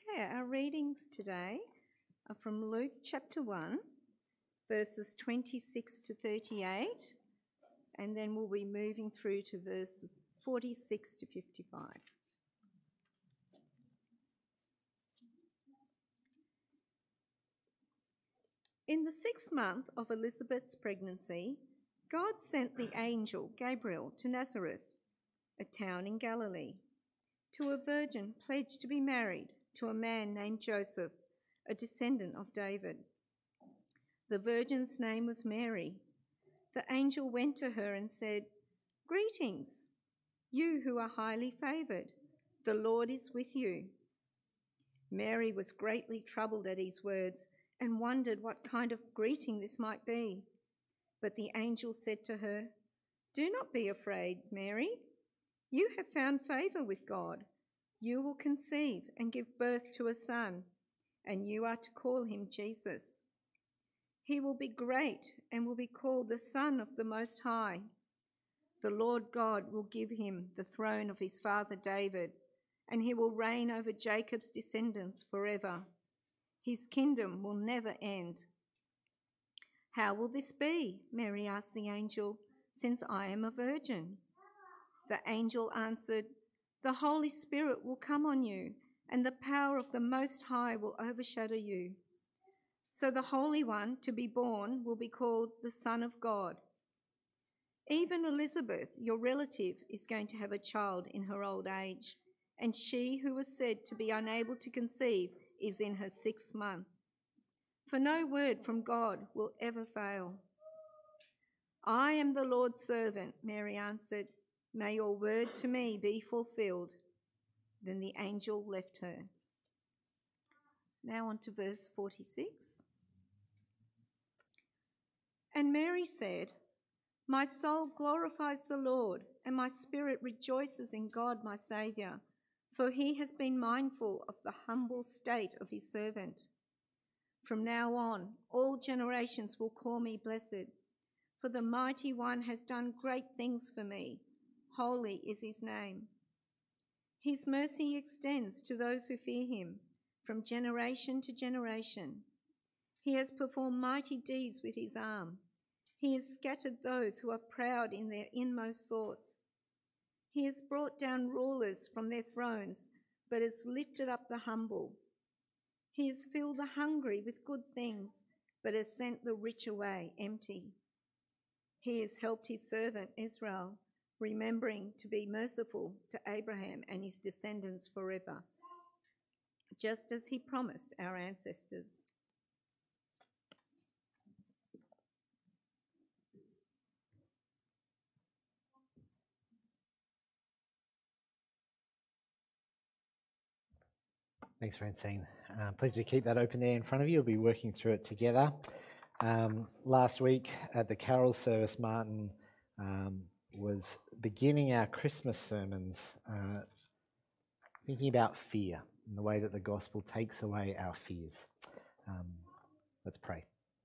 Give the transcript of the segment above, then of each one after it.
Okay, our readings today are from Luke chapter 1, verses 26 to 38, and then we'll be moving through to verses 46 to 55. In the 6th month of Elizabeth's pregnancy, God sent the angel Gabriel to Nazareth, a town in Galilee, to a virgin pledged to be married to a man named Joseph, a descendant of David. The virgin's name was Mary. The angel went to her and said, "Greetings, you who are highly favoured. The Lord is with you." Mary was greatly troubled at his words and wondered what kind of greeting this might be. But the angel said to her, "Do not be afraid, Mary. You have found favour with God. You will conceive and give birth to a son, and you are to call him Jesus. He will be great and will be called the Son of the Most High. The Lord God will give him the throne of his father David, and he will reign over Jacob's descendants forever. His kingdom will never end." "How will this be?" Mary asked the angel, "since I am a virgin?" The angel answered, "The Holy Spirit will come on you, and the power of the Most High will overshadow you. So the Holy One to be born will be called the Son of God. Even Elizabeth, your relative, is going to have a child in her old age, and she who was said to be unable to conceive is in her 6th month. For no word from God will ever fail." "I am the Lord's servant," Mary answered. "May your word to me be fulfilled." Then the angel left her. Now on to verse 46. And Mary said, "My soul glorifies the Lord, and my spirit rejoices in God my Saviour, for he has been mindful of the humble state of his servant. From now on, all generations will call me blessed, for the Mighty One has done great things for me. Holy is his name. His mercy extends to those who fear him from generation to generation. He has performed mighty deeds with his arm. He has scattered those who are proud in their inmost thoughts. He has brought down rulers from their thrones, but has lifted up the humble. He has filled the hungry with good things, but has sent the rich away empty. He has helped his servant Israel, remembering to be merciful to Abraham and his descendants forever, just as he promised our ancestors." Thanks, Francine. Please do keep that open there in front of you. We'll be working through it together. Last week at the carol service, Martin was beginning our Christmas sermons thinking about fear and the way that the gospel takes away our fears. Let's pray.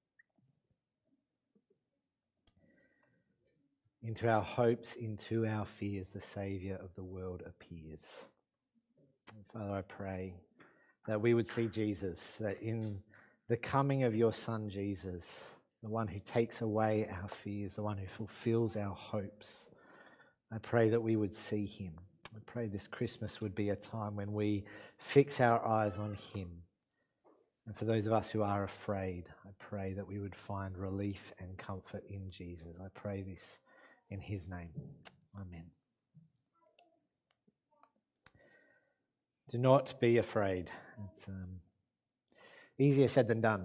Into our hopes, into our fears, the Saviour of the world appears. And Father, I pray that we would see Jesus, that in the coming of your Son Jesus, the one who takes away our fears, the one who fulfills our hopes, I pray that we would see him. I pray this Christmas would be a time when we fix our eyes on him. And for those of us who are afraid, I pray that we would find relief and comfort in Jesus. I pray this in his name. Amen. Do not be afraid. It's easier said than done.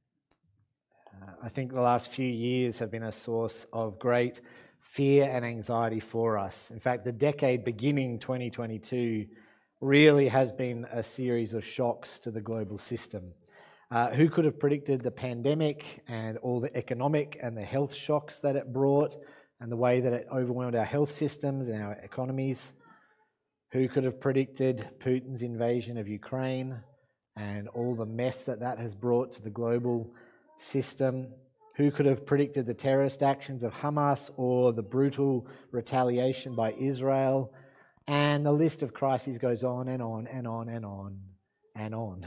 I think the last few years have been a source of great fear and anxiety for us. In fact, the decade beginning 2022 really has been a series of shocks to the global system. Who could have predicted the pandemic and all the economic and the health shocks that it brought and the way that it overwhelmed our health systems and our economies? Who could have predicted Putin's invasion of Ukraine and all the mess that that has brought to the global system? Who could have predicted the terrorist actions of Hamas or the brutal retaliation by Israel? And the list of crises goes on and on and on and on. and on.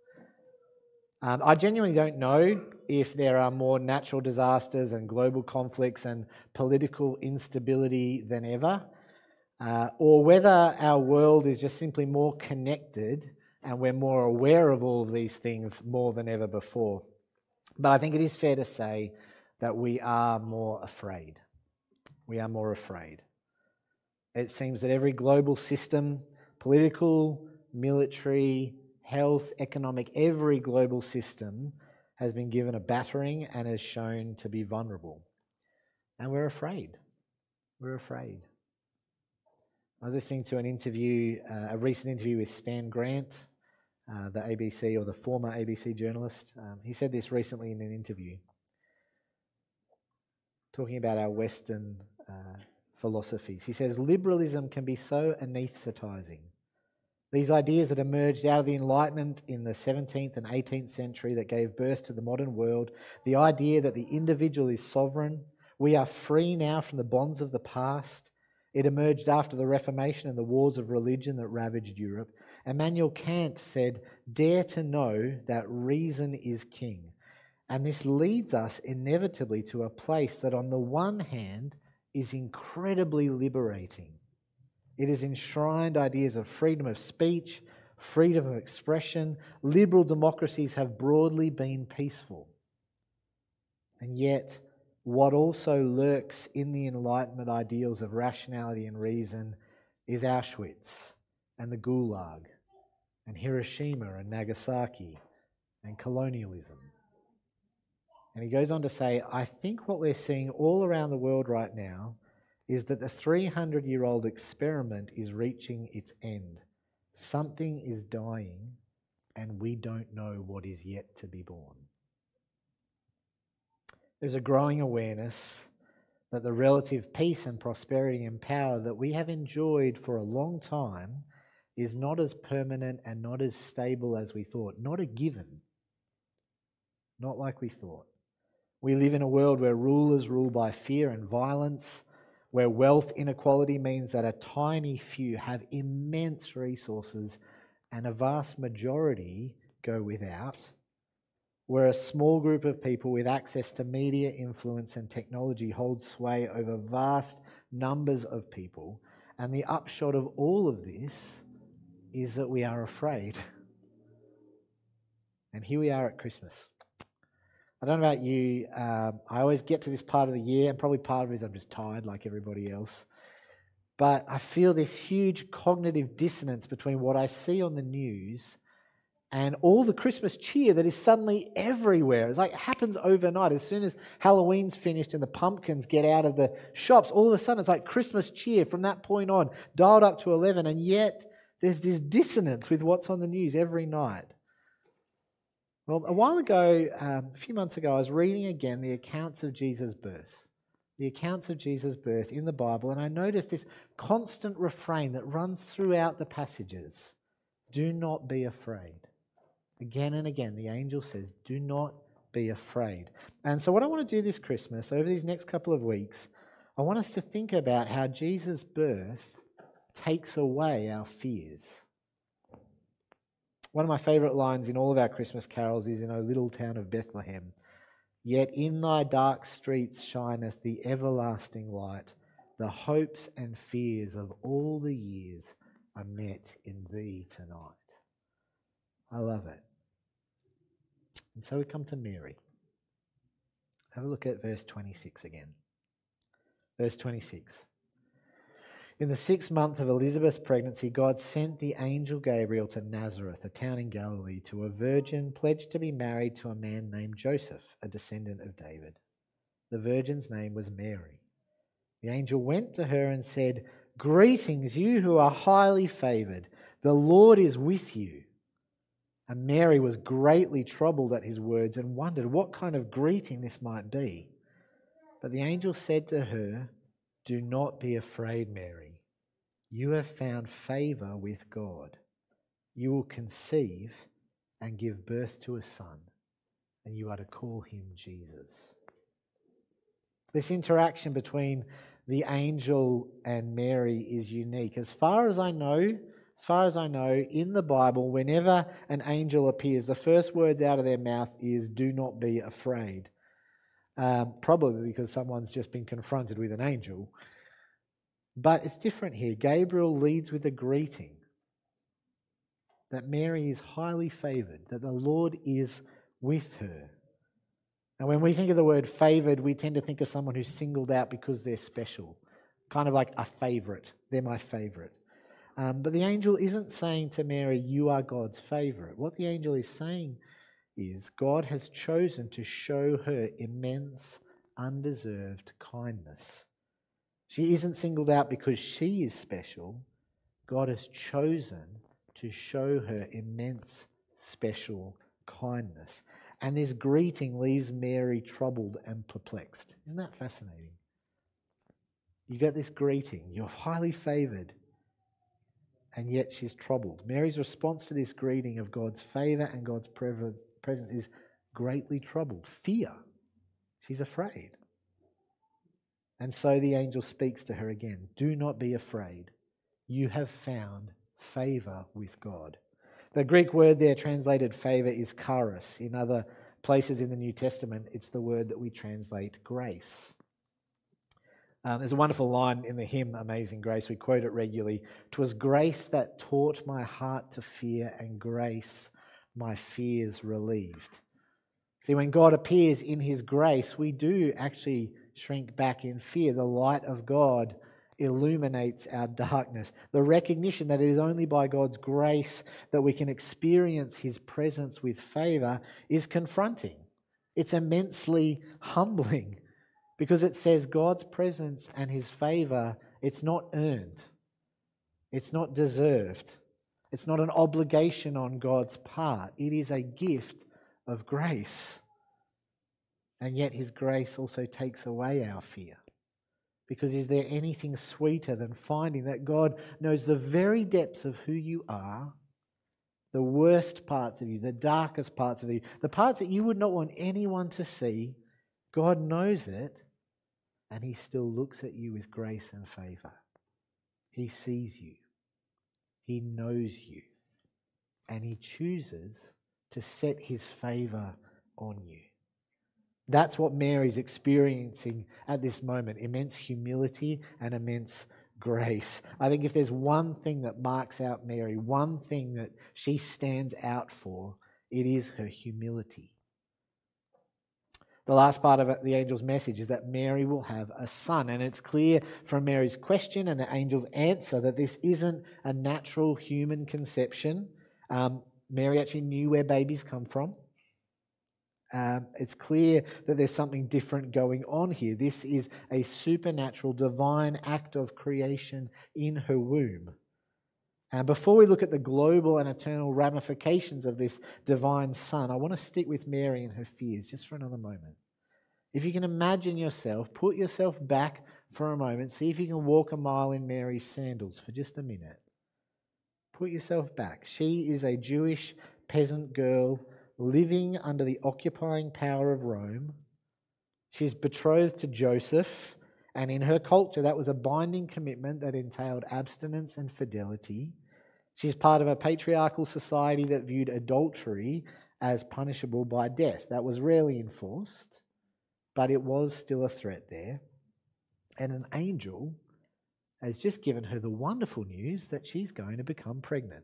I genuinely don't know if there are more natural disasters and global conflicts and political instability than ever, or whether our world is just simply more connected and we're more aware of all of these things more than ever before. But I think it is fair to say that we are more afraid. We are more afraid. It seems that every global system, political, military, health, economic, every global system has been given a battering and is shown to be vulnerable. And we're afraid. We're afraid. I was listening to an interview, a recent interview with Stan Grant, the ABC or the former ABC journalist. He said this recently in an interview, talking about our Western philosophies. He says, liberalism can be so anaesthetising. These ideas that emerged out of the Enlightenment in the 17th and 18th century that gave birth to the modern world, the idea that the individual is sovereign, we are free now from the bonds of the past. It emerged after the Reformation and the wars of religion that ravaged Europe. Immanuel Kant said, "Dare to know that reason is king." And this leads us inevitably to a place that on the one hand is incredibly liberating. It has enshrined ideas of freedom of speech, freedom of expression. Liberal democracies have broadly been peaceful. And yet, what also lurks in the Enlightenment ideals of rationality and reason is Auschwitz and the Gulag and Hiroshima and Nagasaki and colonialism. And he goes on to say, I think what we're seeing all around the world right now is that the 300-year-old experiment is reaching its end. Something is dying, and we don't know what is yet to be born. There's a growing awareness that the relative peace and prosperity and power that we have enjoyed for a long time is not as permanent and not as stable as we thought. Not a given. Not like we thought. We live in a world where rulers rule by fear and violence, where wealth inequality means that a tiny few have immense resources and a vast majority go without, where a small group of people with access to media, influence and technology hold sway over vast numbers of people. And the upshot of all of this is that we are afraid. And here we are at Christmas. I don't know about you, I always get to this part of the year, and probably part of it is I'm just tired like everybody else. But I feel this huge cognitive dissonance between what I see on the news and all the Christmas cheer that is suddenly everywhere. It's like it happens overnight. As soon as Halloween's finished and the pumpkins get out of the shops, all of a sudden it's like Christmas cheer from that point on, dialed up to 11, and yet there's this dissonance with what's on the news every night. Well, a while ago, a few months ago, I was reading again the accounts of Jesus' birth. The accounts of Jesus' birth in the Bible, and I noticed this constant refrain that runs throughout the passages. Do not be afraid. Again and again, the angel says, do not be afraid. And so what I want to do this Christmas, over these next couple of weeks, I want us to think about how Jesus' birth takes away our fears. One of my favourite lines in all of our Christmas carols is in O little town of Bethlehem. Yet in thy dark streets shineth the everlasting light. The hopes and fears of all the years are met in thee tonight. I love it. And so we come to Mary. Have a look at verse 26 again. Verse 26. In the 6th month of Elizabeth's pregnancy, God sent the angel Gabriel to Nazareth, a town in Galilee, to a virgin pledged to be married to a man named Joseph, a descendant of David. The virgin's name was Mary. The angel went to her and said, Greetings, you who are highly favoured. The Lord is with you. And Mary was greatly troubled at his words and wondered what kind of greeting this might be. But the angel said to her, Do not be afraid, Mary. You have found favour with God. You will conceive and give birth to a son, and you are to call him Jesus. This interaction between the angel and Mary is unique. As far as I know, As far as I know, in the Bible, whenever an angel appears, the first words out of their mouth is, "Do not be afraid." Probably because someone's just been confronted with an angel. But it's different here. Gabriel leads with a greeting that Mary is highly favoured, that the Lord is with her. And when we think of the word favoured, we tend to think of someone who's singled out because they're special, kind of like a favourite. They're my favourite. But the angel isn't saying to Mary, "You are God's favourite." What the angel is saying is God has chosen to show her immense, undeserved kindness. She isn't singled out because she is special. God has chosen to show her immense, special kindness. And this greeting leaves Mary troubled and perplexed. Isn't that fascinating? You get this greeting. You're highly favoured. And yet she's troubled. Mary's response to this greeting of God's favour and God's presence is greatly troubled. Fear. She's afraid. And so the angel speaks to her again. "Do not be afraid. You have found favour with God." The Greek word there translated favour is charis. In other places in the New Testament, it's the word that we translate grace. There's a wonderful line in the hymn, Amazing Grace. We quote it regularly. "'Twas grace that taught my heart to fear, and grace my fears relieved." See, when God appears in his grace, we do actually shrink back in fear. The light of God illuminates our darkness. The recognition that it is only by God's grace that we can experience his presence with favour is confronting. It's immensely humbling. Because it says God's presence and his favour, it's not earned. It's not deserved. It's not an obligation on God's part. It is a gift of grace. And yet his grace also takes away our fear. Because is there anything sweeter than finding that God knows the very depths of who you are, the worst parts of you, the darkest parts of you, the parts that you would not want anyone to see? God knows it. And he still looks at you with grace and favour. He sees you. He knows you. And he chooses to set his favour on you. That's what Mary's experiencing at this moment. Immense humility and immense grace. I think if there's one thing that marks out Mary, one thing that she stands out for, it is her humility. The last part of the angel's message is that Mary will have a son. And it's clear from Mary's question and the angel's answer that this isn't a natural human conception. Mary actually knew where babies come from. It's clear that there's something different going on here. This is a supernatural, divine act of creation in her womb. And before we look at the global and eternal ramifications of this divine son, I want to stick with Mary and her fears just for another moment. If you can imagine yourself, put yourself back for a moment, see if you can walk a mile in Mary's sandals for just a minute. Put yourself back. She is a Jewish peasant girl living under the occupying power of Rome. She's betrothed to Joseph, and in her culture that was a binding commitment that entailed abstinence and fidelity. She's part of a patriarchal society that viewed adultery as punishable by death. That was rarely enforced, but it was still a threat there. And an angel has just given her the wonderful news that she's going to become pregnant.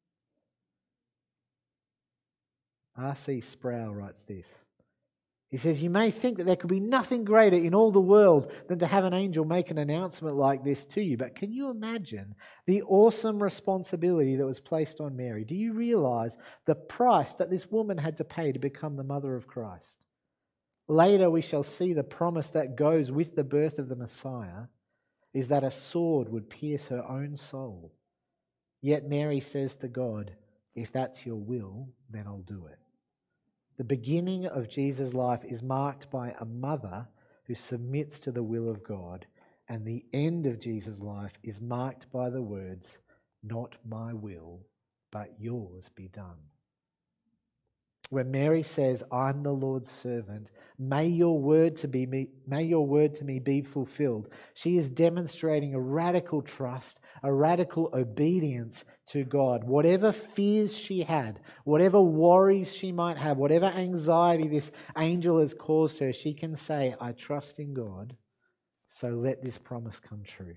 R.C. Sproul writes this. He says, "You may think that there could be nothing greater in all the world than to have an angel make an announcement like this to you. But can you imagine the awesome responsibility that was placed on Mary? Do you realize the price that this woman had to pay to become the mother of Christ? Later we shall see the promise that goes with the birth of the Messiah is that a sword would pierce her own soul. Yet Mary says to God, if that's your will, then I'll do it." The beginning of Jesus' life is marked by a mother who submits to the will of God, and the end of Jesus' life is marked by the words, "Not my will, but yours be done." where Mary says, I'm the Lord's servant. May your word to me be fulfilled. She is demonstrating a radical trust, a radical obedience to God. Whatever fears she had, whatever worries she might have, whatever anxiety this angel has caused her, she can say, I trust in God, so let this promise come true.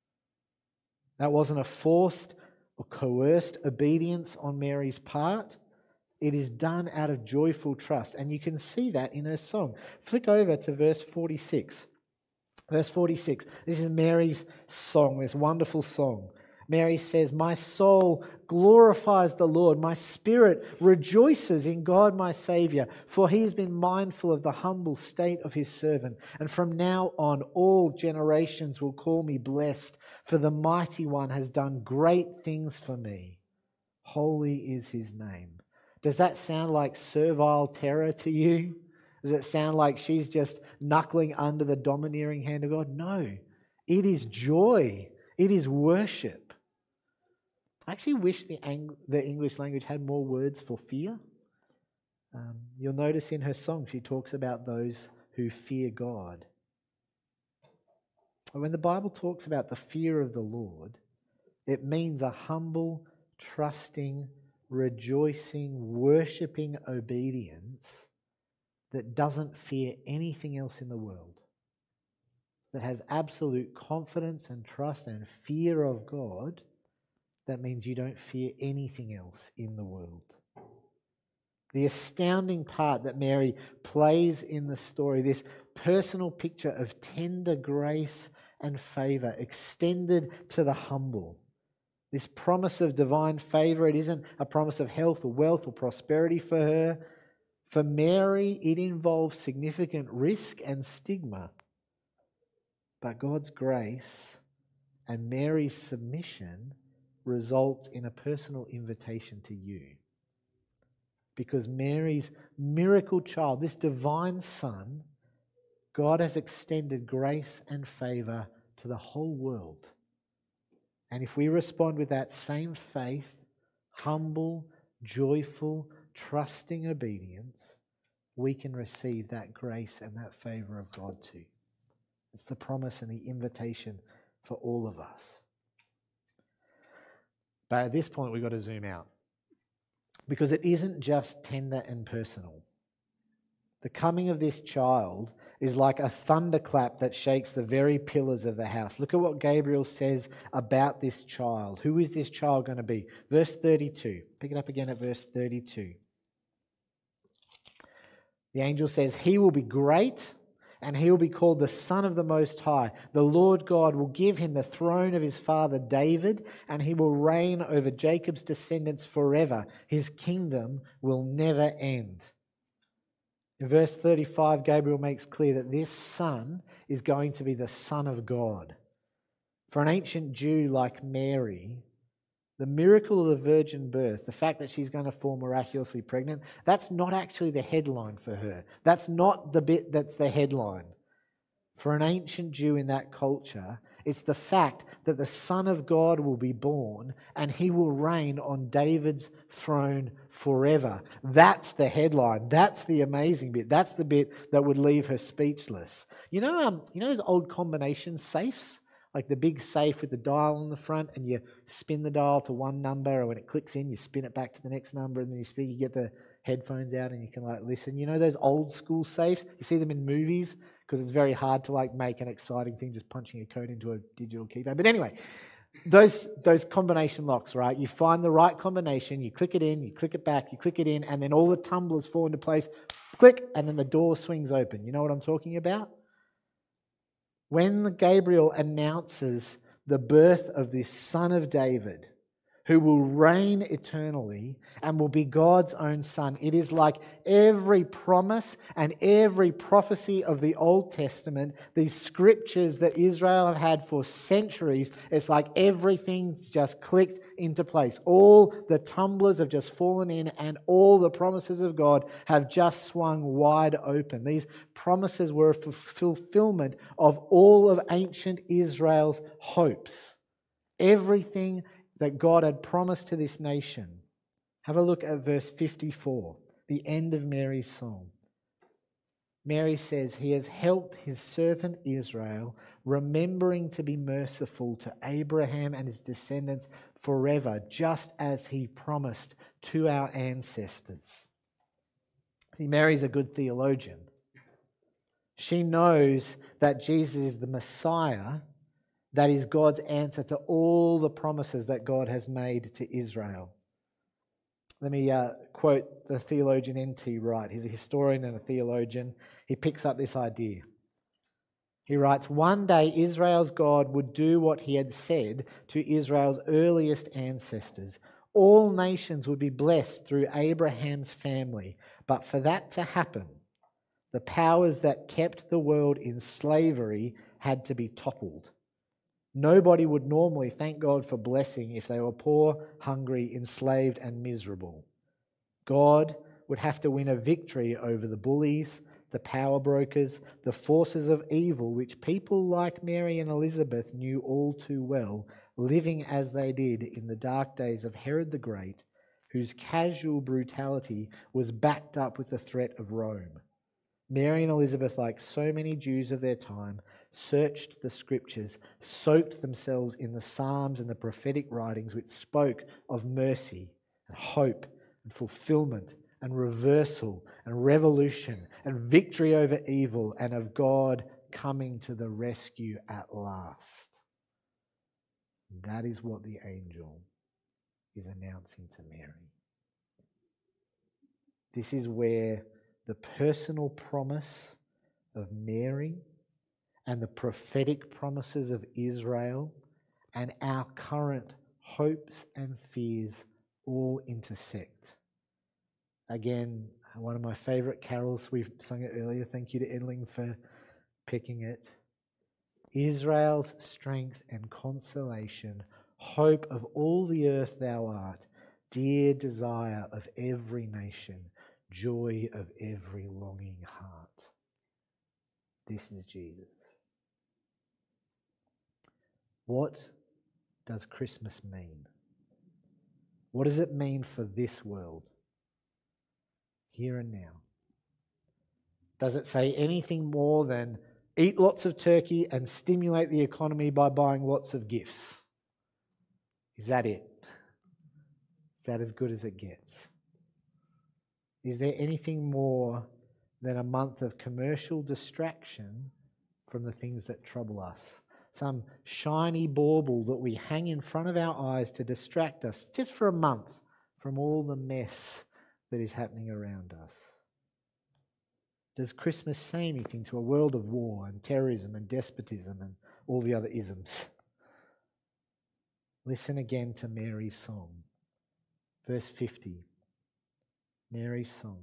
That wasn't a forced or coerced obedience on Mary's part. It is done out of joyful trust. And you can see that in her song. Flick over to verse 46. Verse 46. This is Mary's song, this wonderful song. Mary says, my soul glorifies the Lord. My spirit rejoices in God my Saviour, for he has been mindful of the humble state of his servant. And from now on, all generations will call me blessed, for the Mighty One has done great things for me. Holy is his name. Does that sound like servile terror to you? Does it sound like she's just knuckling under the domineering hand of God? No, it is joy. It is worship. I actually wish the English language had more words for fear. You'll notice in her song she talks about those who fear God. When the Bible talks about the fear of the Lord, it means a humble, trusting, rejoicing, worshipping obedience that doesn't fear anything else in the world, that has absolute confidence and trust and fear of God. That means you don't fear anything else in the world. The astounding part that Mary plays in the story, this personal picture of tender grace and favour extended to the humble. This promise of divine favour, it isn't a promise of health or wealth or prosperity for her. For Mary, it involves significant risk and stigma. But God's grace and Mary's submission results in a personal invitation to you. Because Mary's miracle child, this divine Son, God has extended grace and favour to the whole world. And if we respond with that same faith, humble, joyful, trusting obedience, we can receive that grace and that favour of God too. It's the promise and the invitation for all of us. But at this point, we've got to zoom out. Because it isn't just tender and personal. The coming of this child is like a thunderclap that shakes the very pillars of the house. Look at what Gabriel says about this child. Who is this child going to be? Verse 32. Pick it up again at verse 32. The angel says, he will be great, and he will be called the Son of the Most High. The Lord God will give him the throne of his father David, and he will reign over Jacob's descendants forever. His kingdom will never end. In verse 35, Gabriel makes clear that this son is going to be the Son of God. For an ancient Jew like Mary, the miracle of the virgin birth, the fact that she's going to fall miraculously pregnant, that's not actually the headline for her. That's not the bit that's the headline. For an ancient Jew in that culture, it's the fact that the Son of God will be born and he will reign on David's throne forever. That's the headline. That's the amazing bit. That's the bit that would leave her speechless. You know those old combination safes? Like the big safe with the dial on the front, and you spin the dial to one number, or when it clicks in, you spin it back to the next number, and then you get the headphones out and you can listen. You know those old school safes? You see them in movies because it's very hard to make an exciting thing just punching a code into a digital keypad. But anyway, those combination locks, right? You find the right combination, you click it in, you click it back, you click it in, and then all the tumblers fall into place. Click, and then the door swings open. You know what I'm talking about? When Gabriel announces the birth of this Son of David, who will reign eternally and will be God's own Son, it is like every promise and every prophecy of the Old Testament, these scriptures that Israel have had for centuries, it's like everything's just clicked into place. All the tumblers have just fallen in and all the promises of God have just swung wide open. These promises were a fulfillment of all of ancient Israel's hopes. Everything that God had promised to this nation. Have a look at verse 54. the end of Mary's song. Mary says, He has helped His servant Israel, remembering to be merciful to Abraham and his descendants forever, just as He promised to our ancestors. See, Mary's a good theologian. She knows that Jesus is the Messiah, that is God's answer to all the promises that God has made to Israel. Let me quote the theologian N.T. Wright. He's a historian and a theologian. He picks up this idea. He writes, one day Israel's God would do what He had said to Israel's earliest ancestors. All nations would be blessed through Abraham's family. But for that to happen, the powers that kept the world in slavery had to be toppled. Nobody would normally thank God for blessing if they were poor, hungry, enslaved, and miserable. God would have to win a victory over the bullies, the power brokers, the forces of evil, which people like Mary and Elizabeth knew all too well, living as they did in the dark days of Herod the Great, whose casual brutality was backed up with the threat of Rome. Mary and Elizabeth, like so many Jews of their time, searched the scriptures, soaked themselves in the Psalms and the prophetic writings which spoke of mercy and hope and fulfillment and reversal and revolution and victory over evil and of God coming to the rescue at last. That is what the angel is announcing to Mary. This is where the personal promise of Mary and the prophetic promises of Israel and our current hopes and fears all intersect. Again, one of my favourite carols, we've sung it earlier, thank you to Edling for picking it. Israel's strength and consolation, hope of all the earth thou art, dear desire of every nation, joy of every longing heart. This is Jesus. What does Christmas mean? What does it mean for this world? Here and now. Does it say anything more than eat lots of turkey and stimulate the economy by buying lots of gifts? Is that it? Is that as good as it gets? Is there anything more than a month of commercial distraction from the things that trouble us? Some shiny bauble that we hang in front of our eyes to distract us just for a month from all the mess that is happening around us. Does Christmas say anything to a world of war and terrorism and despotism and all the other isms? Listen again to Mary's song. Verse 50. Mary's song.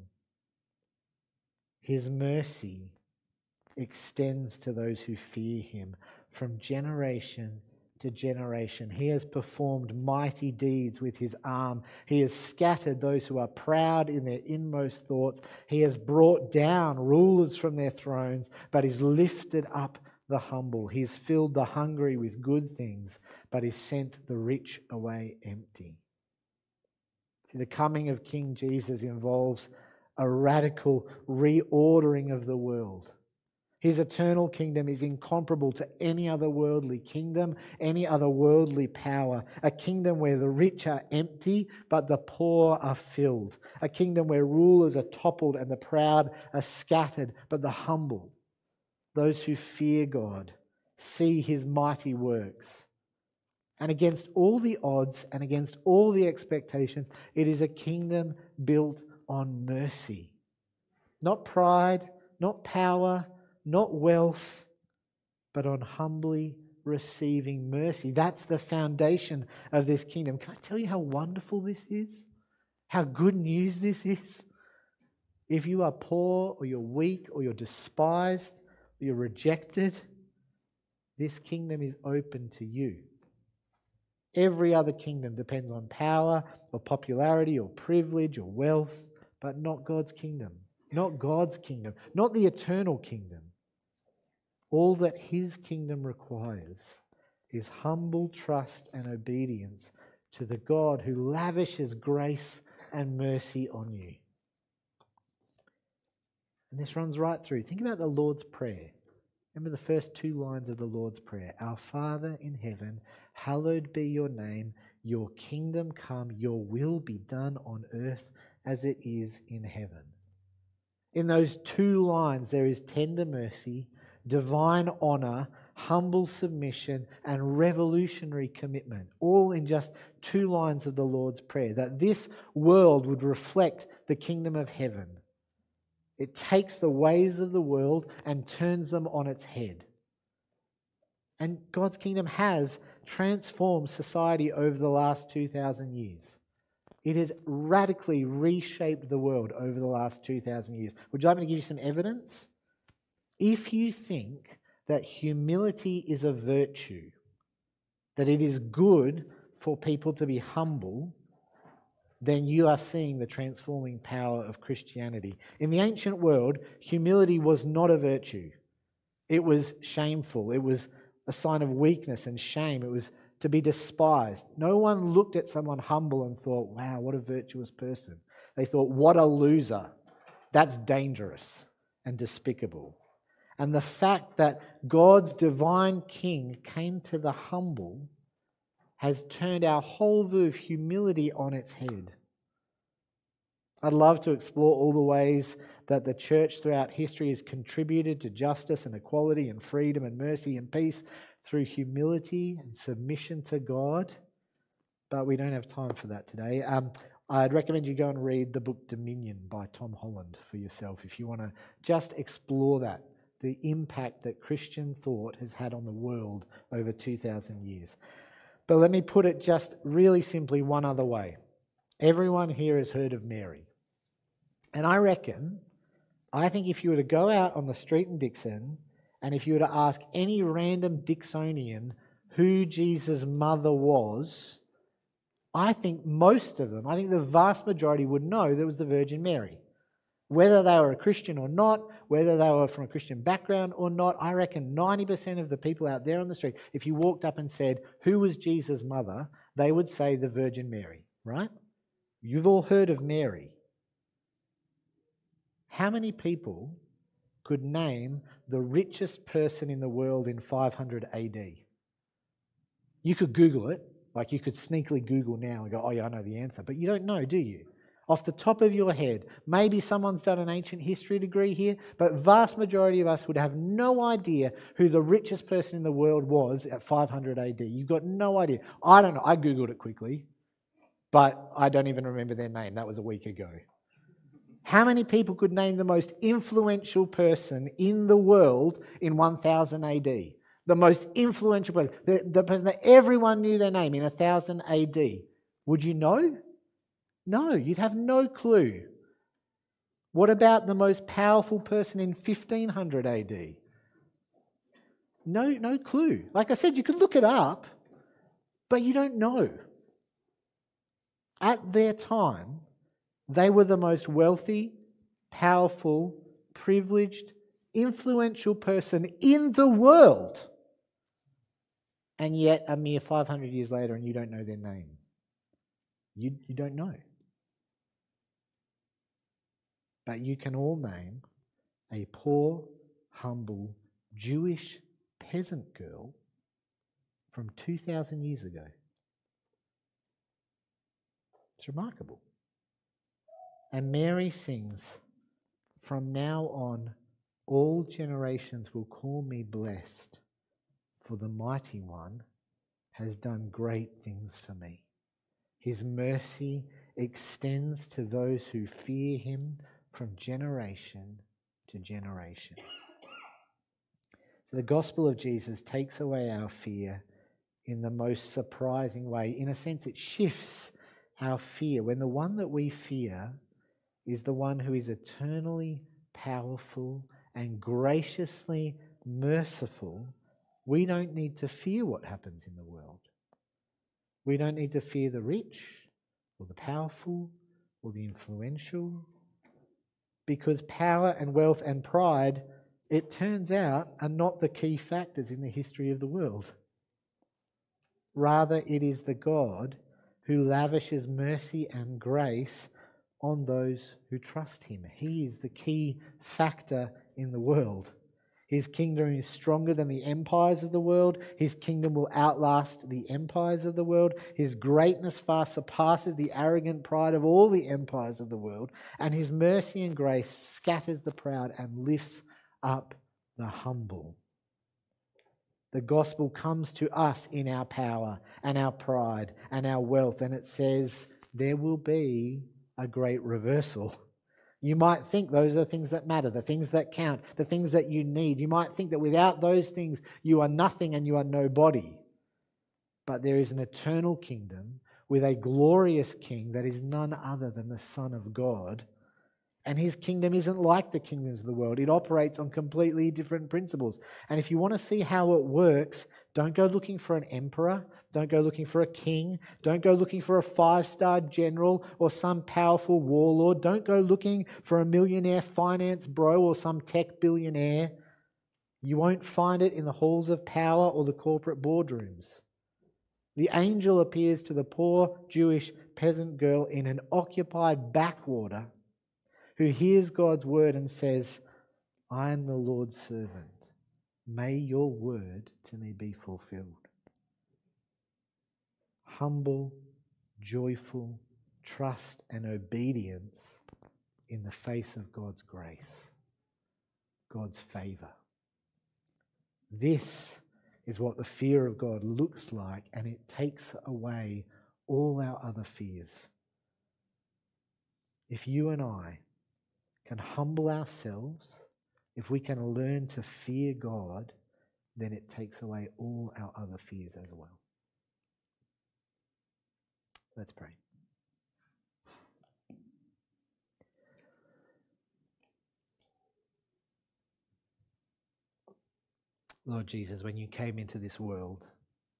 His mercy extends to those who fear Him from generation to generation. He has performed mighty deeds with His arm. He has scattered those who are proud in their inmost thoughts. He has brought down rulers from their thrones, but He's lifted up the humble. He's filled the hungry with good things, but He's sent the rich away empty. See, the coming of King Jesus involves a radical reordering of the world. His eternal kingdom is incomparable to any other worldly kingdom, any other worldly power. A kingdom where the rich are empty, but the poor are filled. A kingdom where rulers are toppled and the proud are scattered, but the humble, those who fear God, see His mighty works. And against all the odds and against all the expectations, it is a kingdom built on mercy. Not pride, not power, not wealth, but on humbly receiving mercy. That's the foundation of this kingdom. Can I tell you how wonderful this is? How good news this is? If you are poor or you're weak or you're despised or you're rejected, this kingdom is open to you. Every other kingdom depends on power or popularity or privilege or wealth, but not God's kingdom. Not God's kingdom. Not the eternal kingdom. All that His kingdom requires is humble trust and obedience to the God who lavishes grace and mercy on you. And this runs right through. Think about the Lord's Prayer. Remember the first two lines of the Lord's Prayer. Our Father in heaven, hallowed be your name. Your kingdom come, your will be done on earth as it is in heaven. In those two lines, there is tender mercy, divine honour, humble submission, and revolutionary commitment, all in just two lines of the Lord's Prayer, that this world would reflect the kingdom of heaven. It takes the ways of the world and turns them on its head. And God's kingdom has transformed society over the last 2,000 years. It has radically reshaped the world over the last 2,000 years. Would you like me to give you some evidence? If you think that humility is a virtue, that it is good for people to be humble, then you are seeing the transforming power of Christianity. In the ancient world, humility was not a virtue. It was shameful. It was a sign of weakness and shame. It was to be despised. No one looked at someone humble and thought, wow, what a virtuous person. They thought, what a loser. That's dangerous and despicable. And the fact that God's divine King came to the humble has turned our whole view of humility on its head. I'd love to explore all the ways that the church throughout history has contributed to justice and equality and freedom and mercy and peace through humility and submission to God, but we don't have time for that today. I'd recommend you go and read the book Dominion by Tom Holland for yourself if you want to just explore that, the impact that Christian thought has had on the world over 2,000 years. But let me put it just really simply one other way. Everyone here has heard of Mary. And I think if you were to go out on the street in Dixon and if you were to ask any random Dixonian who Jesus' mother was, I think most of them, I think the vast majority would know that it was the Virgin Mary. Whether they were a Christian or not, whether they were from a Christian background or not, I reckon 90% of the people out there on the street, if you walked up and said, who was Jesus' mother, they would say the Virgin Mary, right? You've all heard of Mary. How many people could name the richest person in the world in 500 AD? You could Google it, like you could sneakily Google now and go, oh yeah, I know the answer, but you don't know, do you? Off the top of your head, maybe someone's done an ancient history degree here, but vast majority of us would have no idea who the richest person in the world was at 500 AD. You've got no idea. I don't know. I Googled it quickly, but I don't even remember their name. That was a week ago. How many people could name the most influential person in the world in 1000 AD? The most influential person, the person that everyone knew their name in 1000 AD. Would you know? No, you'd have no clue. What about the most powerful person in 1500 AD? No clue. Like I said, you can look it up, but you don't know. At their time, they were the most wealthy, powerful, privileged, influential person in the world. And yet, a mere 500 years later, and you don't know their name. You don't know. But you can all name a poor, humble, Jewish peasant girl from 2,000 years ago. It's remarkable. And Mary sings, "From now on, all generations will call me blessed, for the Mighty One has done great things for me. His mercy extends to those who fear him from generation to generation." So the gospel of Jesus takes away our fear in the most surprising way. In a sense, it shifts our fear when the one that we fear is the one who is eternally powerful and graciously merciful. We don't need to fear what happens in the world. We don't need to fear the rich or the powerful or the influential, because power and wealth and pride, it turns out, are not the key factors in the history of the world. Rather, it is the God who lavishes mercy and grace on those who trust him. He is the key factor in the world. His kingdom is stronger than the empires of the world. His kingdom will outlast the empires of the world. His greatness far surpasses the arrogant pride of all the empires of the world. And his mercy and grace scatters the proud and lifts up the humble. The gospel comes to us in our power and our pride and our wealth, and it says there will be a great reversal. You might think those are the things that matter, the things that count, the things that you need. You might think that without those things you are nothing and you are nobody. But there is an eternal kingdom with a glorious king that is none other than the Son of God. And his kingdom isn't like the kingdoms of the world. It operates on completely different principles. And if you want to see how it works, don't go looking for an emperor. Don't go looking for a king. Don't go looking for a 5-star general or some powerful warlord. Don't go looking for a millionaire finance bro or some tech billionaire. You won't find it in the halls of power or the corporate boardrooms. The angel appears to the poor Jewish peasant girl in an occupied backwater who hears God's word and says, I am the Lord's servant. May your word to me be fulfilled. Humble, joyful trust and obedience in the face of God's grace, God's favour. This is what the fear of God looks like, and it takes away all our other fears. If you and I can humble ourselves, if we can learn to fear God, then it takes away all our other fears as well. Let's pray. Lord Jesus, when you came into this world,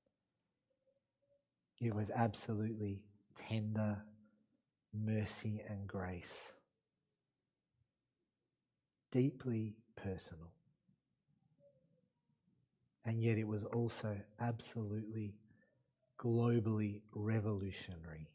it was absolutely tender mercy and grace. Deeply personal. And yet it was also absolutely globally revolutionary.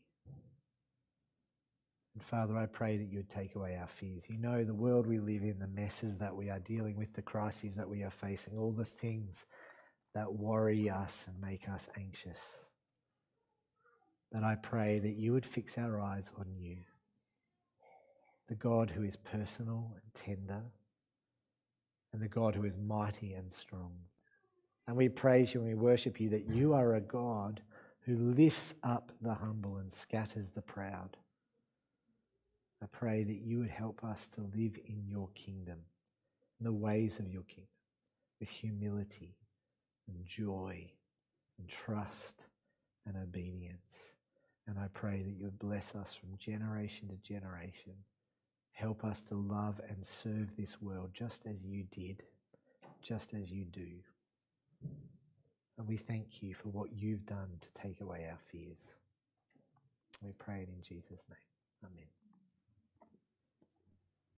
And Father, I pray that you would take away our fears. You know the world we live in, the messes that we are dealing with, the crises that we are facing, all the things that worry us and make us anxious. But I pray that you would fix our eyes on you, the God who is personal and tender, and the God who is mighty and strong. And we praise you and we worship you that you are a God who lifts up the humble and scatters the proud. I pray that you would help us to live in your kingdom, in the ways of your kingdom, with humility and joy and trust and obedience. And I pray that you would bless us from generation to generation. Help us to love and serve this world just as you did, just as you do. And we thank you for what you've done to take away our fears. We pray it in Jesus' name. Amen.